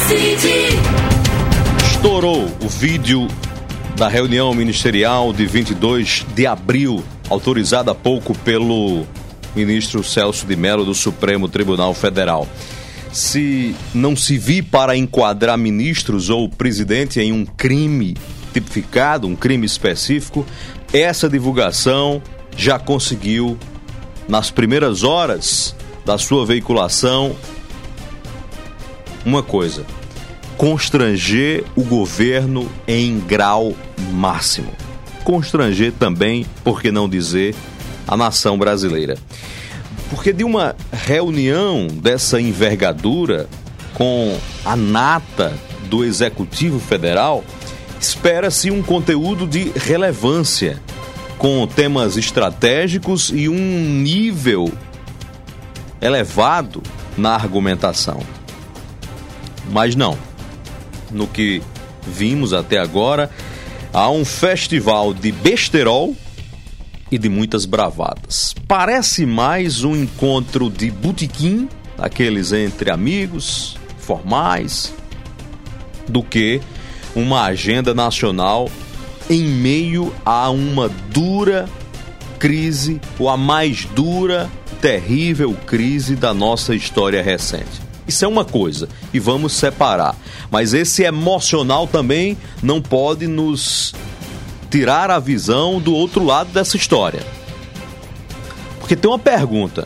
Estourou o vídeo da reunião ministerial de 22 de abril, autorizada há pouco pelo ministro Celso de Mello do Supremo Tribunal Federal. Se não se vir para enquadrar ministros ou presidente em um crime tipificado, um crime específico, essa divulgação já conseguiu, nas primeiras horas da sua veiculação, uma coisa: constranger o governo em grau máximo. Constranger também, por que não dizer, a nação brasileira. Porque de uma reunião dessa envergadura, com a nata do Executivo Federal, espera-se um conteúdo de relevância, com temas estratégicos e um nível elevado na argumentação. Mas não. No que vimos até agora, há um festival de besterol e de muitas bravatas. Parece mais um encontro de botequim, aqueles entre amigos, formais, do que uma agenda nacional em meio a uma dura crise, ou a mais dura, terrível crise da nossa história recente. Isso é uma coisa, e vamos separar. Mas esse emocional também não pode nos tirar a visão do outro lado dessa história. Porque tem uma pergunta: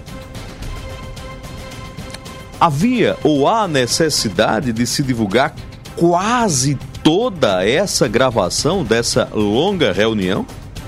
havia ou há necessidade de se divulgar quase toda essa gravação dessa longa reunião?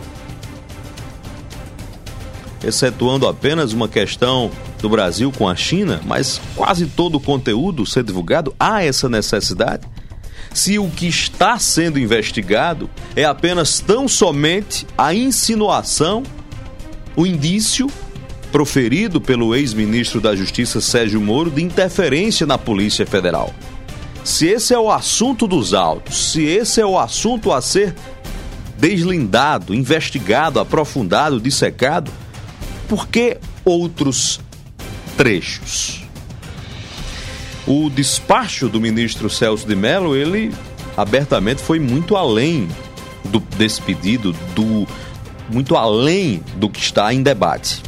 Excetuando apenas uma questão do Brasil com a China, mas quase todo o conteúdo ser divulgado, há essa necessidade? Se o que está sendo investigado é apenas tão somente a insinuação, o indício proferido pelo ex-ministro da Justiça Sérgio Moro de interferência na Polícia Federal. Se esse é o assunto dos autos, se esse é o assunto a ser deslindado, investigado, aprofundado, dissecado, por que outros trechos? O despacho do ministro Celso de Mello, ele abertamente foi muito além desse pedido, muito além do que está em debate.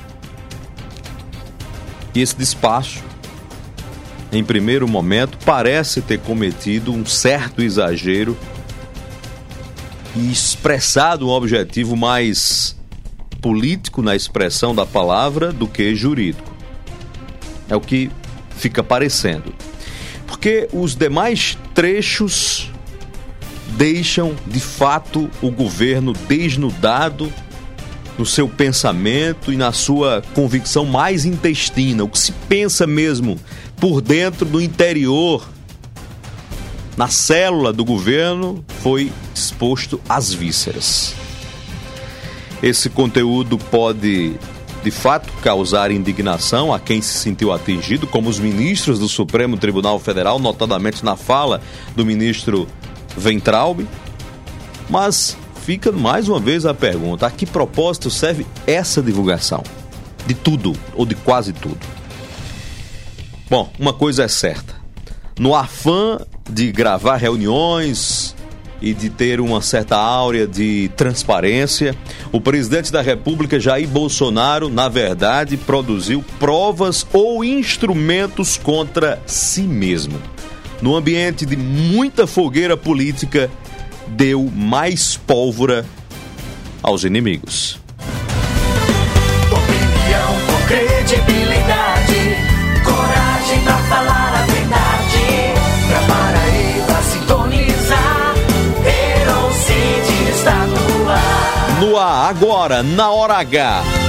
E esse despacho, em primeiro momento, parece ter cometido um certo exagero e expressado um objetivo mais político na expressão da palavra do que jurídico. É o que fica parecendo. Porque os demais trechos deixam, de fato, o governo desnudado no seu pensamento e na sua convicção mais intestina. O que se pensa mesmo por dentro, no interior, na célula do governo, foi exposto às vísceras. Esse conteúdo pode, de fato, causar indignação a quem se sentiu atingido, como os ministros do Supremo Tribunal Federal, notadamente na fala do ministro Weintraub. Mas fica mais uma vez a pergunta: a que propósito serve essa divulgação? De tudo, ou de quase tudo. Bom, uma coisa é certa: no afã de gravar reuniões e de ter uma certa áurea de transparência, o presidente da República, Jair Bolsonaro, na verdade, produziu provas ou instrumentos contra si mesmo. No ambiente de muita fogueira política, deu mais pólvora aos inimigos. Opinião com credibilidade, coragem pra falar a verdade. Pra Paraíba sintonizar, Herocide está no ar. No ar, agora, na hora H.